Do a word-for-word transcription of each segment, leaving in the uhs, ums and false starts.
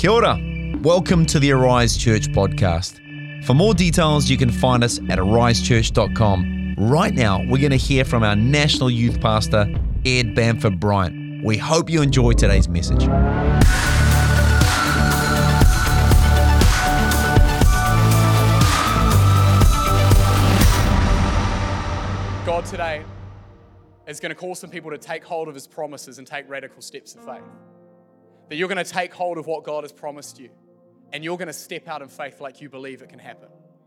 Kia ora. Welcome to the Arise Church podcast. For more details, you can find us at arise church dot com. Right now, we're going to hear from our National Youth Pastor, Ed Bamford Bryant. We hope you enjoy today's message. God today is going to call some people to take hold of His promises and take radical steps of faith. That you're going to take hold of what God has promised you and you're going to step out in faith like you believe it can happen.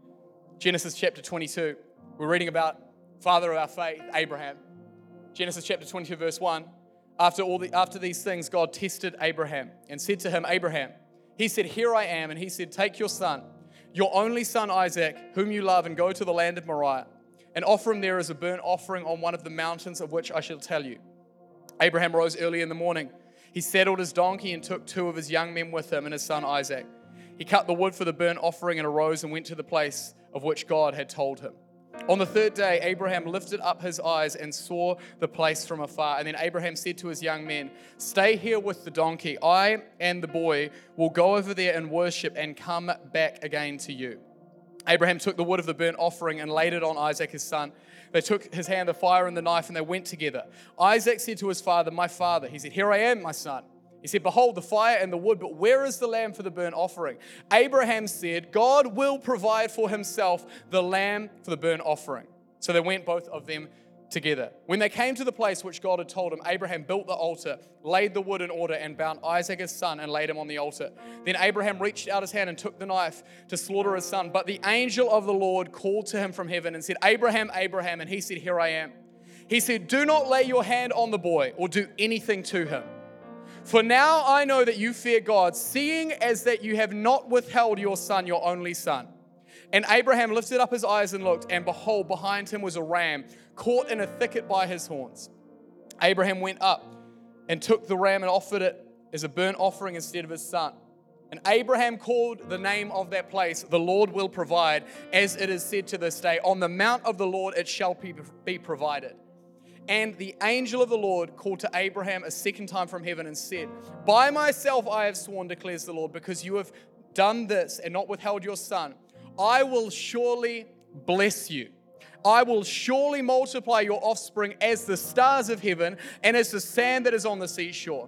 Genesis chapter twenty-two, we're reading about father of our faith, Abraham. Genesis chapter twenty-two, verse one. After all the, after these things, God tested Abraham and said to him, Abraham, He said, here I am. And He said, take your son, your only son Isaac, whom you love, and go to the land of Moriah and offer him there as a burnt offering on one of the mountains of which I shall tell you. Abraham rose early in the morning. He saddled his donkey and took two of his young men with him and his son Isaac. He cut the wood for the burnt offering and arose and went to the place of which God had told him. On the third day, Abraham lifted up his eyes and saw the place from afar. And then Abraham said to his young men, stay here with the donkey. I and the boy will go over there and worship and come back again to you. Abraham took the wood of the burnt offering and laid it on Isaac his son. They took his hand, the fire and the knife, and they went together. Isaac said to his father, my father. He said, here I am, my son. He said, behold, the fire and the wood, but where is the lamb for the burnt offering? Abraham said, God will provide for himself the lamb for the burnt offering. So they went, both of them, together. When they came to the place which God had told him, Abraham built the altar, laid the wood in order, and bound Isaac his son and laid him on the altar. Then Abraham reached out his hand and took the knife to slaughter his son. But the angel of the Lord called to him from heaven and said, Abraham, Abraham, and he said, here I am. He said, do not lay your hand on the boy or do anything to him. For now I know that you fear God, seeing as that you have not withheld your son, your only son. And Abraham lifted up his eyes and looked, and behold, behind him was a ram caught in a thicket by his horns. Abraham went up and took the ram and offered it as a burnt offering instead of his son. And Abraham called the name of that place, the Lord will provide, as it is said to this day, on the mount of the Lord it shall be provided. And the angel of the Lord called to Abraham a second time from heaven and said, by myself I have sworn, declares the Lord, because you have done this and not withheld your son, I will surely bless you. I will surely multiply your offspring as the stars of heaven and as the sand that is on the seashore.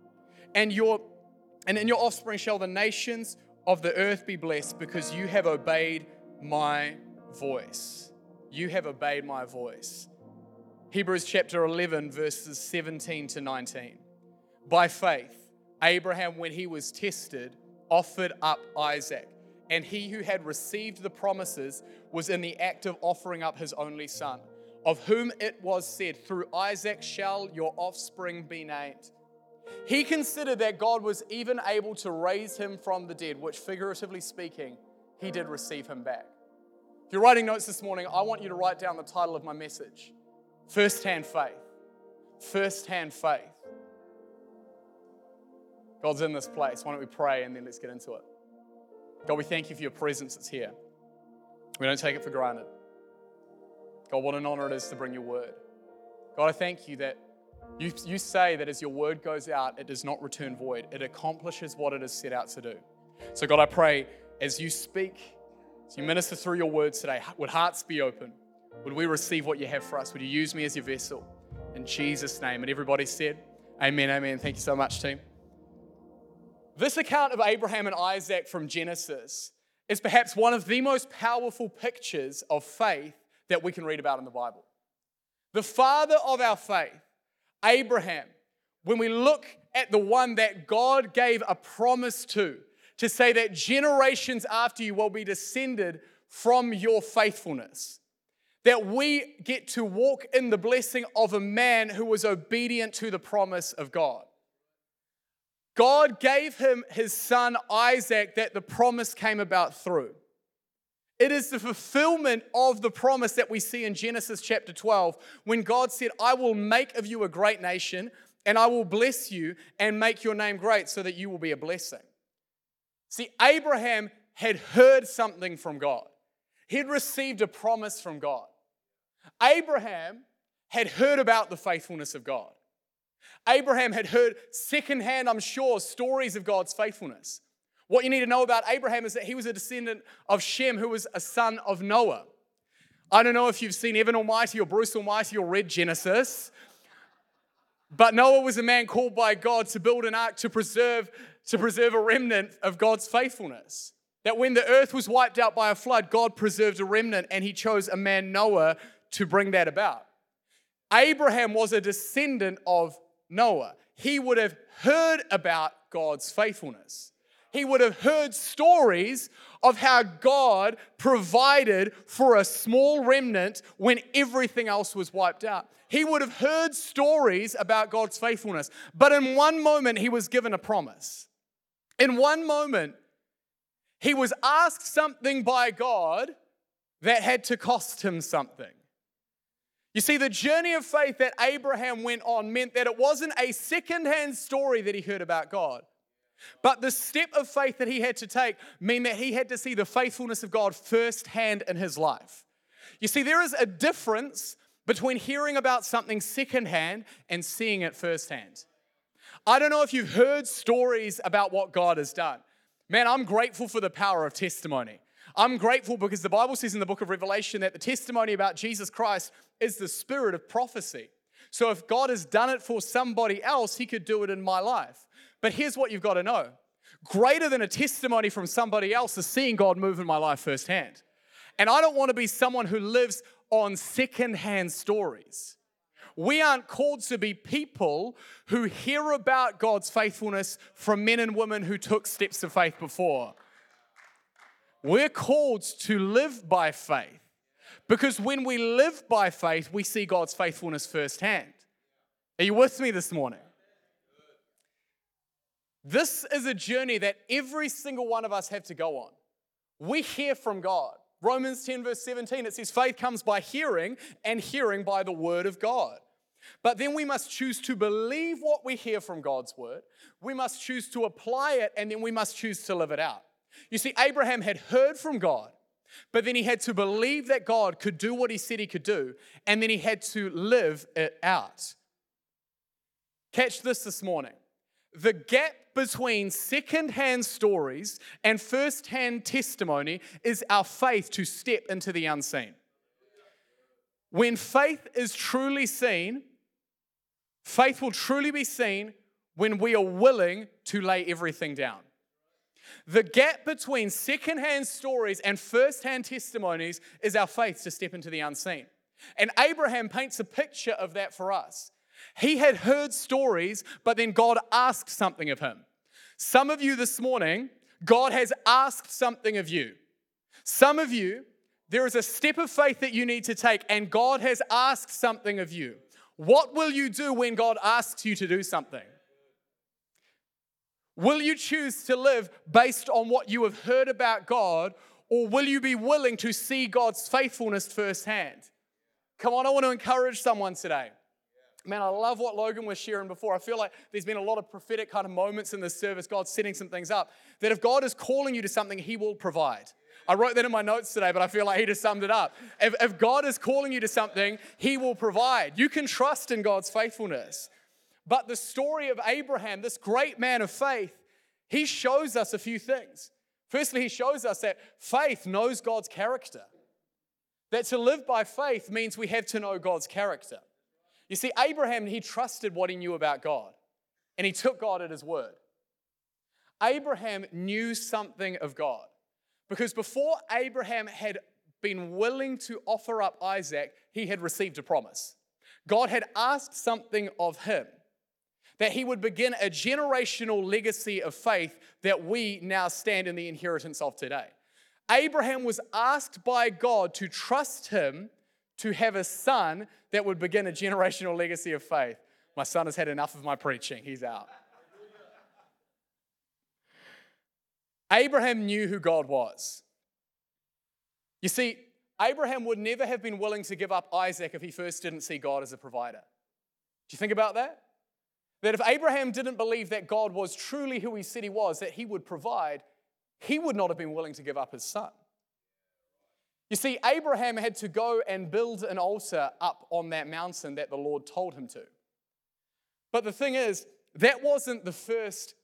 And your and in your offspring shall the nations of the earth be blessed, because you have obeyed my voice. You have obeyed my voice. Hebrews chapter eleven, verses seventeen to nineteen. By faith, Abraham, when he was tested, offered up Isaac. And he who had received the promises was in the act of offering up his only son, of whom it was said, through Isaac shall your offspring be named. He considered that God was even able to raise him from the dead, which figuratively speaking, he did receive him back. If you're writing notes this morning, I want you to write down the title of my message, First-hand faith. First-hand faith. God's in this place. Why don't we pray and then let's get into it. God, we thank you for your presence that's here. We don't take it for granted. God, what an honor it is to bring your word. God, I thank you that you, you say that as your word goes out, it does not return void. It accomplishes what it is set out to do. So God, I pray as you speak, as you minister through your words today, would hearts be open? Would we receive what you have for us? Would you use me as your vessel? In Jesus' name. And everybody said, amen, amen. Thank you so much, team. This account of Abraham and Isaac from Genesis is perhaps one of the most powerful pictures of faith that we can read about in the Bible. The father of our faith, Abraham, when we look at the one that God gave a promise to, to say that generations after you will be descended from your faithfulness, that we get to walk in the blessing of a man who was obedient to the promise of God. God gave him his son Isaac that the promise came about through. It is the fulfillment of the promise that we see in Genesis chapter twelve when God said, I will make of you a great nation and I will bless you and make your name great so that you will be a blessing. See, Abraham had heard something from God. He'd received a promise from God. Abraham had heard about the faithfulness of God. Abraham had heard secondhand, I'm sure, stories of God's faithfulness. What you need to know about Abraham is that he was a descendant of Shem, who was a son of Noah. I don't know if you've seen Evan Almighty or Bruce Almighty or read Genesis, but Noah was a man called by God to build an ark to preserve, to preserve a remnant of God's faithfulness. That when the earth was wiped out by a flood, God preserved a remnant, and he chose a man, Noah, to bring that about. Abraham was a descendant of Noah. He would have heard about God's faithfulness. He would have heard stories of how God provided for a small remnant when everything else was wiped out. He would have heard stories about God's faithfulness. But in one moment, he was given a promise. In one moment, he was asked something by God that had to cost him something. You see, the journey of faith that Abraham went on meant that it wasn't a secondhand story that he heard about God. But the step of faith that he had to take meant that he had to see the faithfulness of God firsthand in his life. You see, there is a difference between hearing about something secondhand and seeing it firsthand. I don't know if you've heard stories about what God has done. Man, I'm grateful for the power of testimony. I'm grateful because the Bible says in the book of Revelation that the testimony about Jesus Christ is the spirit of prophecy. So if God has done it for somebody else, he could do it in my life. But here's what you've got to know. Greater than a testimony from somebody else is seeing God move in my life firsthand. And I don't want to be someone who lives on secondhand stories. We aren't called to be people who hear about God's faithfulness from men and women who took steps of faith before. We're called to live by faith, because when we live by faith, we see God's faithfulness firsthand. Are you with me this morning? This is a journey that every single one of us have to go on. We hear from God. Romans ten verse seventeen, it says faith comes by hearing, and hearing by the word of God. But then we must choose to believe what we hear from God's word. We must choose to apply it, and then we must choose to live it out. You see, Abraham had heard from God, but then he had to believe that God could do what he said he could do, and then he had to live it out. Catch this this morning. The gap between second-hand stories and first-hand testimony is our faith to step into the unseen. When faith is truly seen, faith will truly be seen when we are willing to lay everything down. The gap between second-hand stories and first-hand testimonies is our faith to step into the unseen. And Abraham paints a picture of that for us. He had heard stories, but then God asked something of him. Some of you this morning, God has asked something of you. Some of you, there is a step of faith that you need to take, and God has asked something of you. What will you do when God asks you to do something? Will you choose to live based on what you have heard about God, or will you be willing to see God's faithfulness firsthand? Come on, I want to encourage someone today. Man, I love what Logan was sharing before. I feel like there's been a lot of prophetic kind of moments in this service. God's setting some things up. That if God is calling you to something, he will provide. I wrote that in my notes today, but I feel like he just summed it up. If, if God is calling you to something, he will provide. You can trust in God's faithfulness. But the story of Abraham, this great man of faith, he shows us a few things. Firstly, he shows us that faith knows God's character. That to live by faith means we have to know God's character. You see, Abraham, he trusted what he knew about God, and he took God at his word. Abraham knew something of God, because before Abraham had been willing to offer up Isaac, he had received a promise. God had asked something of him, that he would begin a generational legacy of faith that we now stand in the inheritance of today. Abraham was asked by God to trust him to have a son that would begin a generational legacy of faith. My son has had enough of my preaching. He's out. Abraham knew who God was. You see, Abraham would never have been willing to give up Isaac if he first didn't see God as a provider. Do you think about that? That if Abraham didn't believe that God was truly who he said he was, that he would provide, he would not have been willing to give up his son. You see, Abraham had to go and build an altar up on that mountain that the Lord told him to. But the thing is, that wasn't the first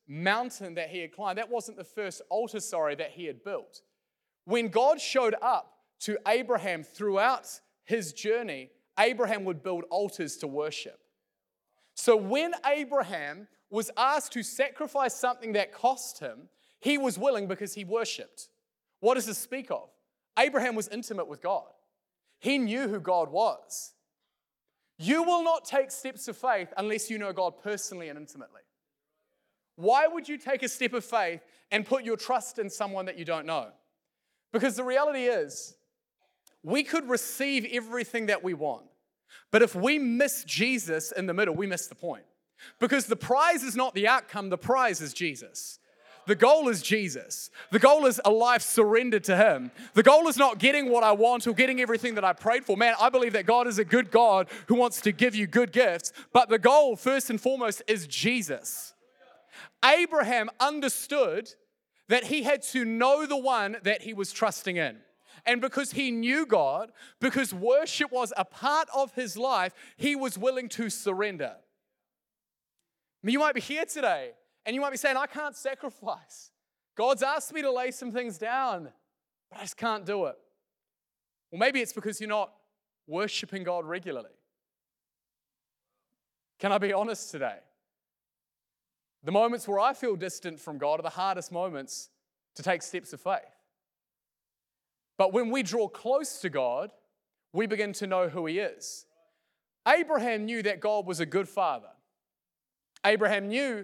mountain that he had climbed. That wasn't the first altar, sorry, that he had built. When God showed up to Abraham throughout his journey, Abraham would build altars to worship. So when Abraham was asked to sacrifice something that cost him, he was willing because he worshipped. What does this speak of? Abraham was intimate with God. He knew who God was. You will not take steps of faith unless you know God personally and intimately. Why would you take a step of faith and put your trust in someone that you don't know? Because the reality is, we could receive everything that we want, but if we miss Jesus in the middle, we miss the point. Because the prize is not the outcome, the prize is Jesus. The goal is Jesus. The goal is a life surrendered to Him. The goal is not getting what I want or getting everything that I prayed for. Man, I believe that God is a good God who wants to give you good gifts, but the goal, first and foremost, is Jesus. Abraham understood that he had to know the one that he was trusting in. And because he knew God, because worship was a part of his life, he was willing to surrender. I mean, you might be here today and you might be saying, I can't sacrifice. God's asked me to lay some things down, but I just can't do it. Well, maybe it's because you're not worshiping God regularly. Can I be honest today? The moments where I feel distant from God are the hardest moments to take steps of faith. But when we draw close to God, we begin to know who He is. Abraham knew that God was a good father. Abraham knew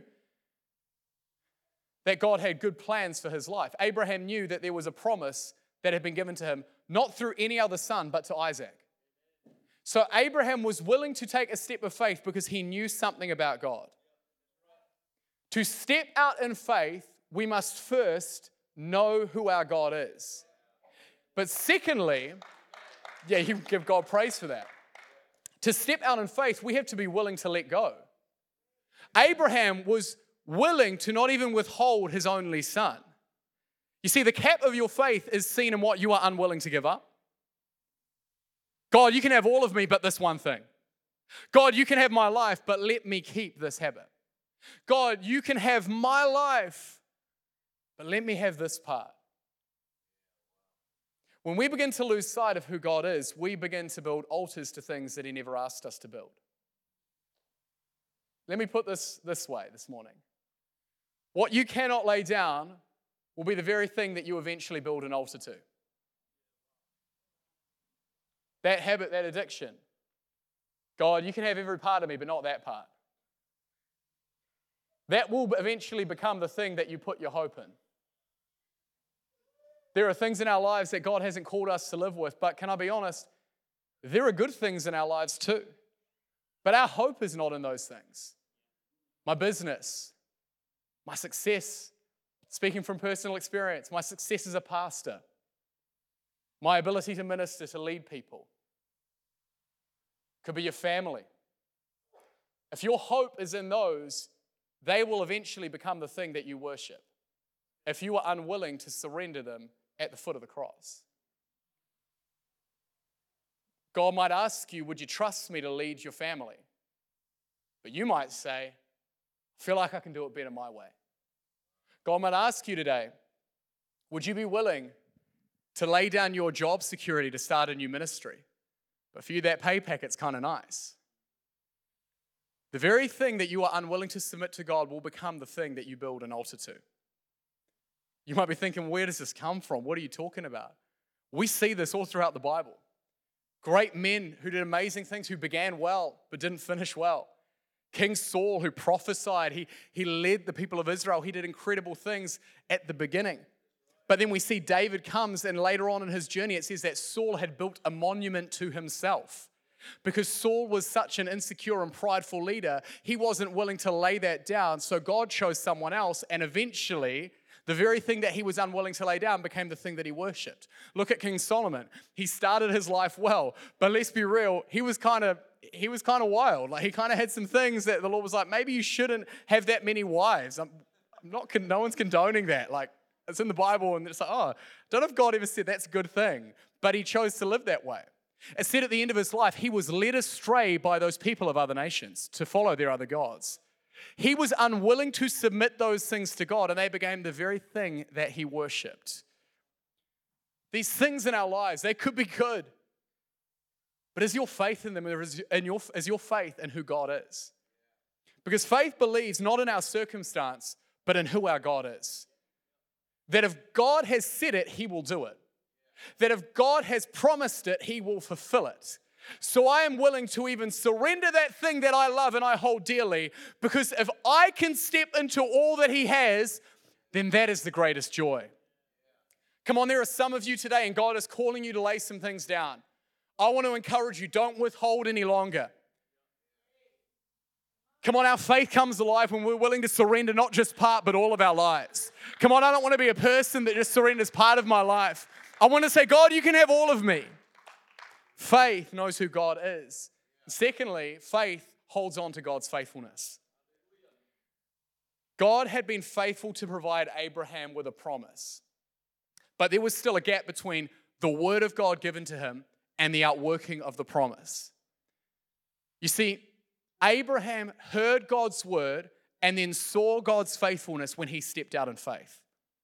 that God had good plans for his life. Abraham knew that there was a promise that had been given to him, not through any other son, but to Isaac. So Abraham was willing to take a step of faith because he knew something about God. To step out in faith, we must first know who our God is. But secondly, yeah, you give God praise for that. To step out in faith, we have to be willing to let go. Abraham was willing to not even withhold his only son. You see, the cap of your faith is seen in what you are unwilling to give up. God, you can have all of me, but this one thing. God, you can have my life, but let me keep this habit. God, you can have my life, but let me have this part. When we begin to lose sight of who God is, we begin to build altars to things that He never asked us to build. Let me put this this way this morning. What you cannot lay down will be the very thing that you eventually build an altar to. That habit, that addiction. God, you can have every part of me, but not that part. That will eventually become the thing that you put your hope in. There are things in our lives that God hasn't called us to live with, but can I be honest? There are good things in our lives too. But our hope is not in those things. My business, my success, speaking from personal experience, my success as a pastor, my ability to minister, to lead people. Could be your family. If your hope is in those, they will eventually become the thing that you worship if you are unwilling to surrender them at the foot of the cross. God might ask you, would you trust me to lead your family? But you might say, I feel like I can do it better my way. God might ask you today, would you be willing to lay down your job security to start a new ministry? But for you, that pay packet's kind of nice. The very thing that you are unwilling to submit to God will become the thing that you build an altar to. You might be thinking, where does this come from? What are you talking about? We see this all throughout the Bible. Great men who did amazing things, who began well but didn't finish well. King Saul, who prophesied, he, he led the people of Israel. He did incredible things at the beginning. But then we see David comes, and later on in his journey, it says that Saul had built a monument to himself. Because Saul was such an insecure and prideful leader, he wasn't willing to lay that down. So God chose someone else, and eventually, the very thing that he was unwilling to lay down became the thing that he worshipped. Look at King Solomon. He started his life well, but let's be real, he was kind of he was kind of wild. Like he kind of had some things that the Lord was like, maybe you shouldn't have that many wives. I'm, I'm not, no one's condoning that. Like it's in the Bible, and it's like, oh, I don't know if God ever said that's a good thing, but he chose to live that way. It said at the end of his life, he was led astray by those people of other nations to follow their other gods. He was unwilling to submit those things to God, and they became the very thing that he worshipped. These things in our lives, they could be good. But is your faith in them, or is your, is your faith in who God is? Because faith believes not in our circumstance, but in who our God is. That if God has said it, he will do it. That if God has promised it, he will fulfill it. So I am willing to even surrender that thing that I love and I hold dearly, because if I can step into all that he has, then that is the greatest joy. Come on, there are some of you today and God is calling you to lay some things down. I want to encourage you, don't withhold any longer. Come on, our faith comes alive when we're willing to surrender not just part, but all of our lives. Come on, I don't want to be a person that just surrenders part of my life. I want to say, God, you can have all of me. Faith knows who God is. Secondly, faith holds on to God's faithfulness. God had been faithful to provide Abraham with a promise, but there was still a gap between the word of God given to him and the outworking of the promise. You see, Abraham heard God's word and then saw God's faithfulness when he stepped out in faith.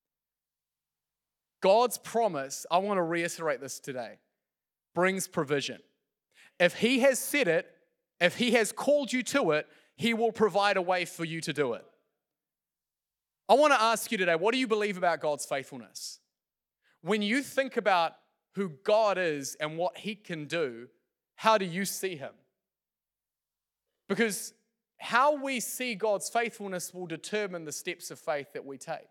God's promise, I want to reiterate this today, brings provision. If he has said it, if he has called you to it, he will provide a way for you to do it. I want to ask you today, what do you believe about God's faithfulness? When you think about who God is and what he can do, how do you see him? Because how we see God's faithfulness will determine the steps of faith that we take.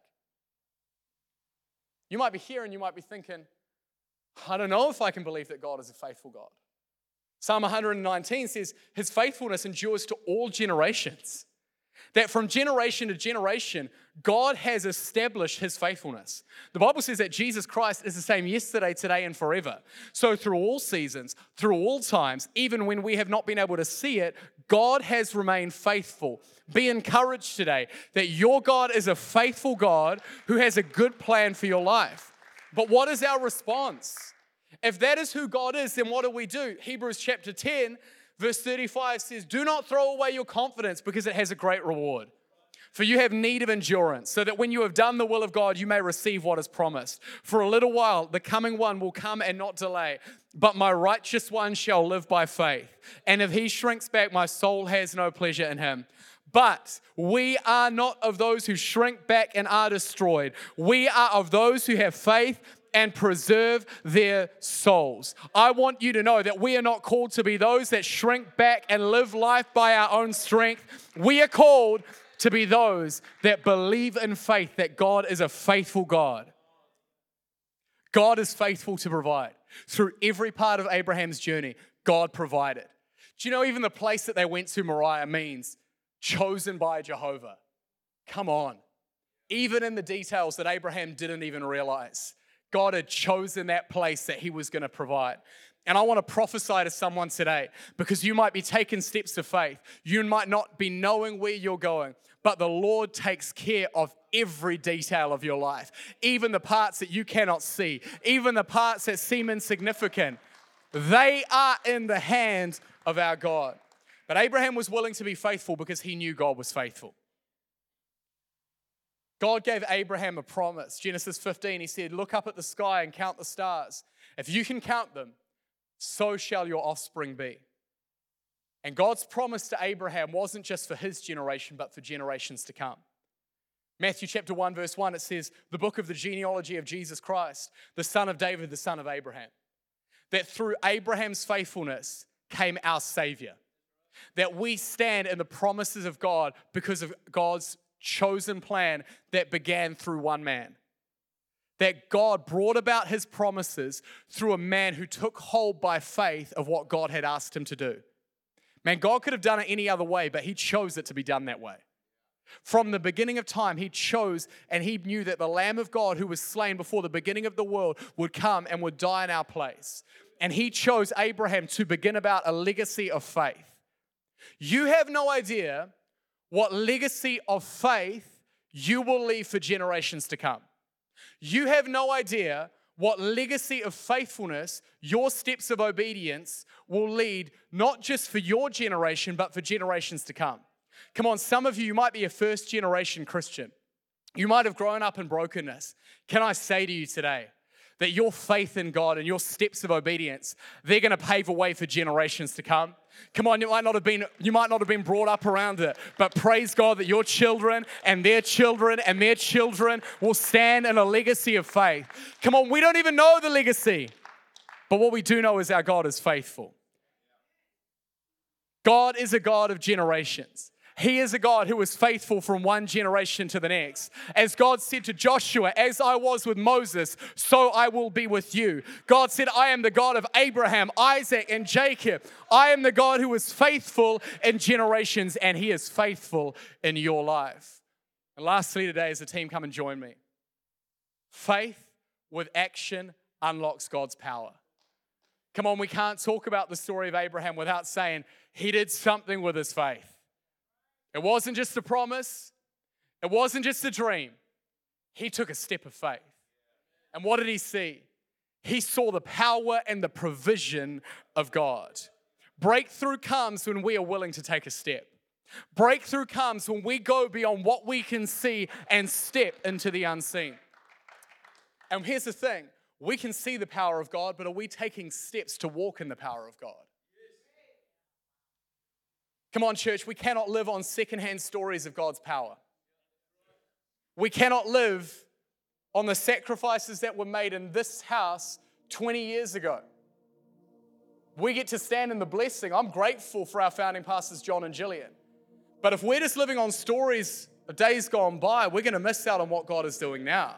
You might be here and you might be thinking, I don't know if I can believe that God is a faithful God. Psalm one nineteen says, his faithfulness endures to all generations. That from generation to generation, God has established his faithfulness. The Bible says that Jesus Christ is the same yesterday, today, and forever. So through all seasons, through all times, even when we have not been able to see it, God has remained faithful. Be encouraged today that your God is a faithful God who has a good plan for your life. But what is our response? If that is who God is, then what do we do? Hebrews chapter ten, verse thirty-five says, do not throw away your confidence because it has a great reward. For you have need of endurance, so that when you have done the will of God, you may receive what is promised. For a little while, the coming one will come and not delay. But my righteous one shall live by faith. And if he shrinks back, my soul has no pleasure in him. But we are not of those who shrink back and are destroyed. We are of those who have faith and preserve their souls. I want you to know that we are not called to be those that shrink back and live life by our own strength. We are called to be those that believe in faith that God is a faithful God. God is faithful to provide. Through every part of Abraham's journey, God provided. Do you know even the place that they went to, Moriah, means chosen by Jehovah? Come on. Even in the details that Abraham didn't even realize, God had chosen that place that he was going to provide. And I want to prophesy to someone today, because you might be taking steps of faith. You might not be knowing where you're going, but the Lord takes care of every detail of your life, even the parts that you cannot see, even the parts that seem insignificant. They are in the hands of our God. But Abraham was willing to be faithful because he knew God was faithful. God gave Abraham a promise. Genesis fifteen, he said, look up at the sky and count the stars. If you can count them, so shall your offspring be. And God's promise to Abraham wasn't just for his generation, but for generations to come. Matthew chapter one, verse one, it says, the book of the genealogy of Jesus Christ, the son of David, the son of Abraham. That through Abraham's faithfulness came our Savior. That we stand in the promises of God because of God's chosen plan that began through one man. That God brought about his promises through a man who took hold by faith of what God had asked him to do. Man, God could have done it any other way, but he chose it to be done that way. From the beginning of time, he chose, and he knew that the Lamb of God who was slain before the beginning of the world would come and would die in our place. And he chose Abraham to begin about a legacy of faith. You have no idea what legacy of faith you will leave for generations to come. You have no idea what legacy of faithfulness your steps of obedience will lead, not just for your generation, but for generations to come. Come on, some of you, you might be a first generation Christian. You might have grown up in brokenness. Can I say to you today that your faith in God and your steps of obedience, they're going to pave a way for generations to come? Come on, you might not have been, you might not have been brought up around it, but praise God that your children and their children and their children will stand in a legacy of faith. Come on, we don't even know the legacy, but what we do know is our God is faithful. God is a God of generations. He is a God who is faithful from one generation to the next. As God said to Joshua, as I was with Moses, so I will be with you. God said, I am the God of Abraham, Isaac, and Jacob. I am the God who is faithful in generations, and He is faithful in your life. And lastly today, as a team, come and join me. Faith with action unlocks God's power. Come on, we can't talk about the story of Abraham without saying he did something with his faith. It wasn't just a promise. It wasn't just a dream. He took a step of faith. And what did he see? He saw the power and the provision of God. Breakthrough comes when we are willing to take a step. Breakthrough comes when we go beyond what we can see and step into the unseen. And here's the thing. We can see the power of God, but are we taking steps to walk in the power of God? Come on, church, we cannot live on secondhand stories of God's power. We cannot live on the sacrifices that were made in this house twenty years ago. We get to stand in the blessing. I'm grateful for our founding pastors, John and Gillian. But if we're just living on stories of days gone by, we're going to miss out on what God is doing now.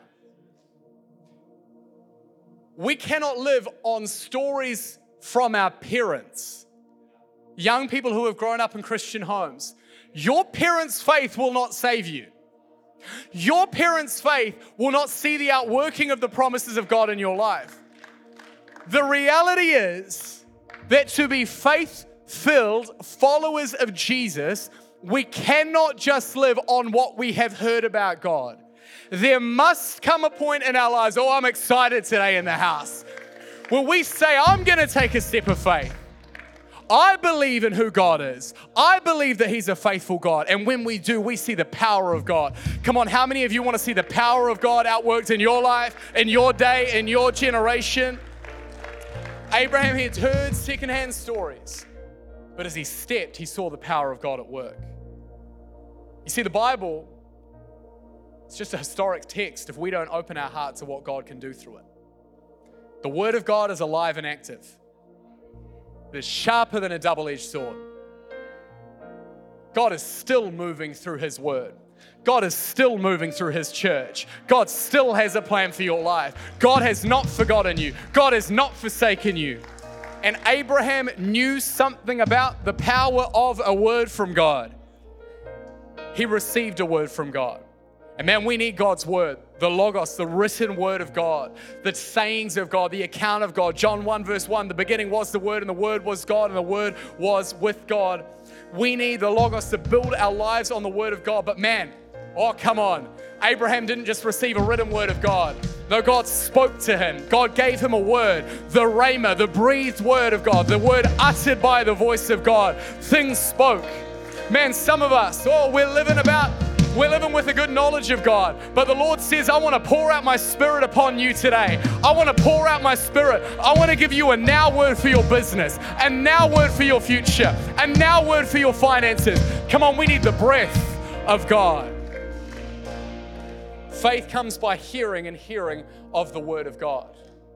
We cannot live on stories from our parents. Young people who have grown up in Christian homes, your parents' faith will not save you. Your parents' faith will not see the outworking of the promises of God in your life. The reality is that to be faith-filled followers of Jesus, we cannot just live on what we have heard about God. There must come a point in our lives, oh, I'm excited today in the house, where we say, I'm going to take a step of faith. I believe in who God is. I believe that He's a faithful God. And when we do, we see the power of God. Come on, how many of you want to see the power of God outworked in your life, in your day, in your generation? Abraham had heard secondhand stories, but as he stepped, he saw the power of God at work. You see, the Bible, it's just a historic text if we don't open our heart to what God can do through it. The Word of God is alive and active. It is sharper than a double-edged sword. God is still moving through His Word. God is still moving through His church. God still has a plan for your life. God has not forgotten you. God has not forsaken you. And Abraham knew something about the power of a word from God. He received a word from God. And man, we need God's word, the Logos, the written word of God, the sayings of God, the account of God. John one verse one, the beginning was the Word, and the Word was God, and the Word was with God. We need the Logos to build our lives on the Word of God. But man, oh, come on. Abraham didn't just receive a written word of God. No, God spoke to him. God gave him a word, the Rhema, the breathed word of God, the word uttered by the voice of God. Things spoke. Man, some of us, oh, we're living about We're living with a good knowledge of God, but the Lord says, I want to pour out my Spirit upon you today. I want to pour out my Spirit. I want to give you a now word for your business, a now word for your future, a now word for your finances. Come on, we need the breath of God. Faith comes by hearing, and hearing of the Word of God.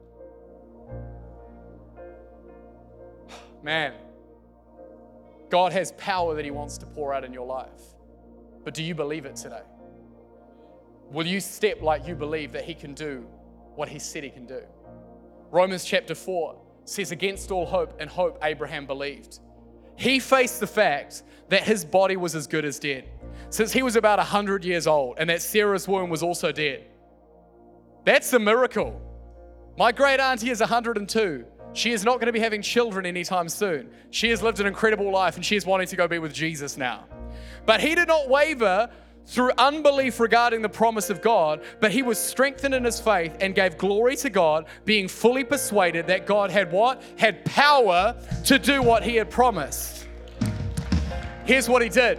Man, God has power that He wants to pour out in your life. But do you believe it today? Will you step like you believe that He can do what He said He can do? Romans chapter four says, against all hope and hope Abraham believed. He faced the fact that his body was as good as dead, since he was about one hundred years old, and that Sarah's womb was also dead. That's a miracle. My great auntie is one hundred two. She is not going to be having children anytime soon. She has lived an incredible life, and she is wanting to go be with Jesus now. But he did not waver through unbelief regarding the promise of God, but he was strengthened in his faith and gave glory to God, being fully persuaded that God had what? Had power to do what He had promised. Here's what he did.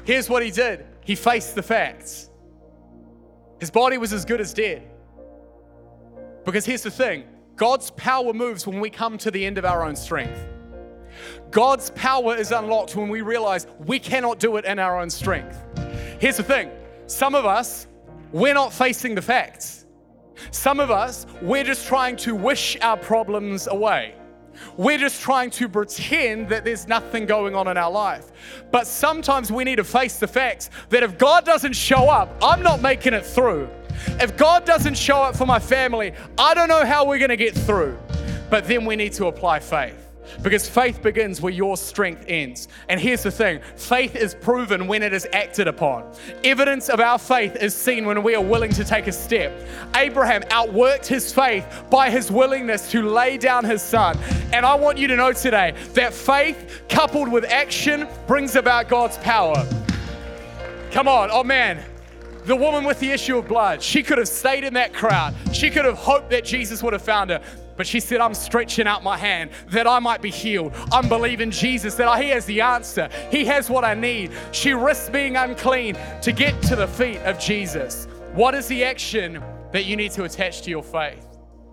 Here's what he did. He faced the facts. His body was as good as dead. Because here's the thing, God's power moves when we come to the end of our own strength. God's power is unlocked when we realize we cannot do it in our own strength. Here's the thing, some of us, we're not facing the facts. Some of us, we're just trying to wish our problems away. We're just trying to pretend that there's nothing going on in our life. But sometimes we need to face the facts that if God doesn't show up, I'm not making it through. If God doesn't show up for my family, I don't know how we're going to get through. But then we need to apply faith. Because faith begins where your strength ends. And here's the thing, faith is proven when it is acted upon. Evidence of our faith is seen when we are willing to take a step. Abraham outworked his faith by his willingness to lay down his son. And I want you to know today that faith coupled with action brings about God's power. Come on, oh man. The woman with the issue of blood, she could have stayed in that crowd. She could have hoped that Jesus would have found her. But she said, I'm stretching out my hand that I might be healed. I'm believing Jesus, that He has the answer. He has what I need. She risked being unclean to get to the feet of Jesus. What is the action that you need to attach to your faith?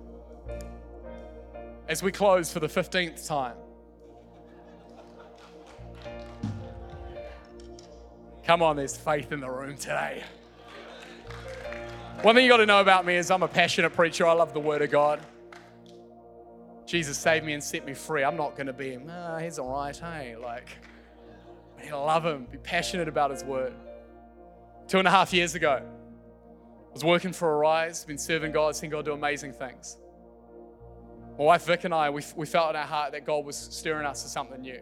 As we close for the fifteenth time. Come on, there's faith in the room today. One thing you got to know about me is I'm a passionate preacher. I love the Word of God. Jesus saved me and set me free. I'm not going to be, ah, he's all right, hey? Like, I need to love him, be passionate about his word. Two and a half years ago, I was working for Arise, been serving God, seen God do amazing things. My wife Vic and I, we, we felt in our heart that God was stirring us to something new.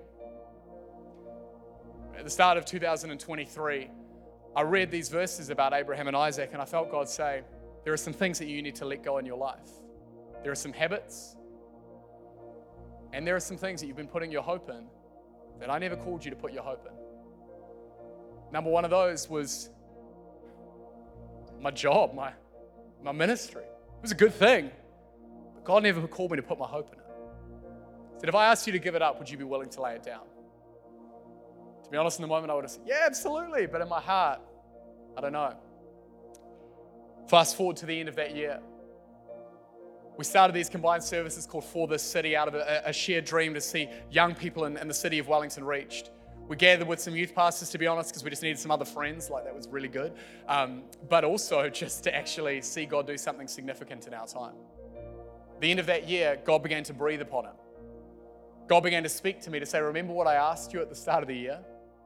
At the start of two thousand twenty-three, I read these verses about Abraham and Isaac, and I felt God say, there are some things that you need to let go in your life. There are some habits, and there are some things that you've been putting your hope in that I never called you to put your hope in. Number one of those was my job, my, my ministry. It was a good thing, but God never called me to put my hope in it. He said, if I asked you to give it up, would you be willing to lay it down? To be honest, in the moment, I would have said, yeah, absolutely. But in my heart, I don't know. Fast forward to the end of that year. We started these combined services called For This City out of a, a shared dream to see young people in, in the city of Wellington reached. We gathered with some youth pastors, to be honest, because we just needed some other friends. Like, that was really good. Um, but also just to actually see God do something significant in our time. At the end of that year, God began to breathe upon him. God began to speak to me to say, remember what I asked you at the start of the year?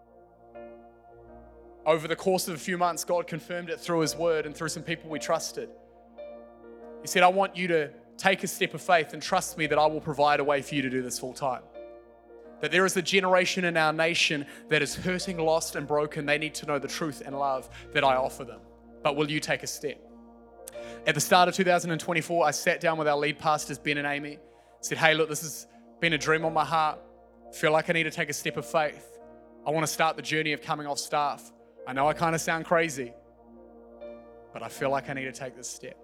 Over the course of a few months, God confirmed it through his word and through some people we trusted. He said, I want you to take a step of faith and trust me that I will provide a way for you to do this full time. That there is a generation in our nation that is hurting, lost, and broken. They need to know the truth and love that I offer them. But will you take a step? At the start of two thousand twenty-four, I sat down with our lead pastors, Ben and Amy, said, hey, look, this has been a dream on my heart. I feel like I need to take a step of faith. I want to start the journey of coming off staff. I know I kind of sound crazy, but I feel like I need to take this step.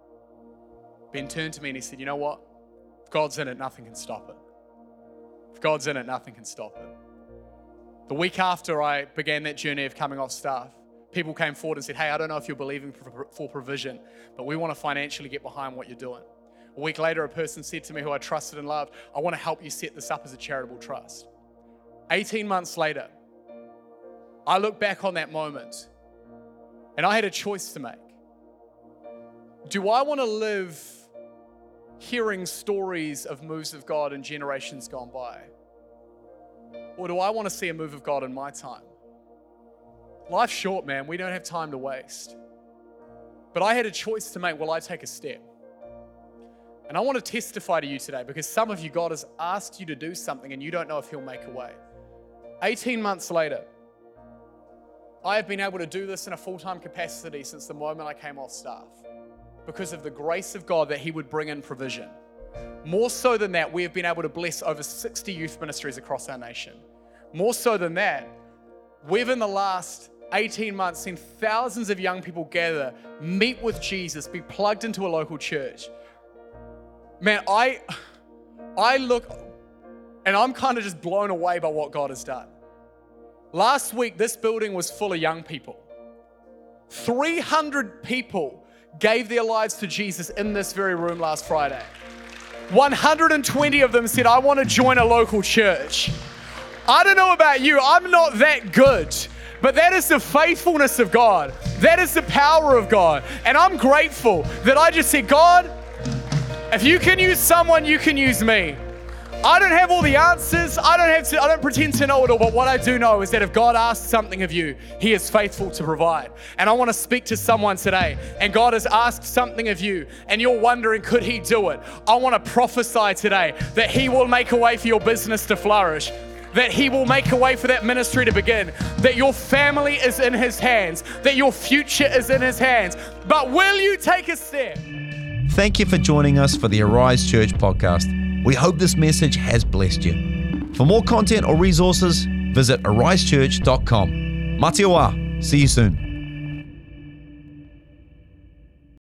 Ben turned to me and he said, you know what? If God's in it, nothing can stop it. If God's in it, nothing can stop it. The week after I began that journey of coming off staff, people came forward and said, hey, I don't know if you're believing for provision, but we want to financially get behind what you're doing. A week later, a person said to me who I trusted and loved, I want to help you set this up as a charitable trust. eighteen months later, I look back on that moment and I had a choice to make. Do I want to live hearing stories of moves of God in generations gone by? Or do I want to see a move of God in my time? Life's short, man. We don't have time to waste. But I had a choice to make. Will I take a step? And I want to testify to you today because some of you, God has asked you to do something and you don't know if He'll make a way. eighteen months later, I have been able to do this in a full-time capacity since the moment I came off staff because of the grace of God that He would bring in provision. More so than that, we have been able to bless over sixty youth ministries across our nation. More so than that, we've in the last eighteen months seen thousands of young people gather, meet with Jesus, be plugged into a local church. Man, I, I look and I'm kind of just blown away by what God has done. Last week, this building was full of young people. three hundred people gave their lives to Jesus in this very room last Friday. one hundred twenty of them said, I want to join a local church. I don't know about you, I'm not that good, but that is the faithfulness of God. That is the power of God. And I'm grateful that I just said, God, if you can use someone, you can use me. I don't have all the answers. I don't have to, I don't pretend to know it all, but what I do know is that if God asks something of you, He is faithful to provide. And I want to speak to someone today, and God has asked something of you, and you're wondering, could He do it? I want to prophesy today that He will make a way for your business to flourish, that He will make a way for that ministry to begin, that your family is in His hands, that your future is in His hands. But will you take a step? Thank you for joining us for the Arise Church podcast. We hope this message has blessed you. For more content or resources, visit arise church dot com. Mate ua. See you soon.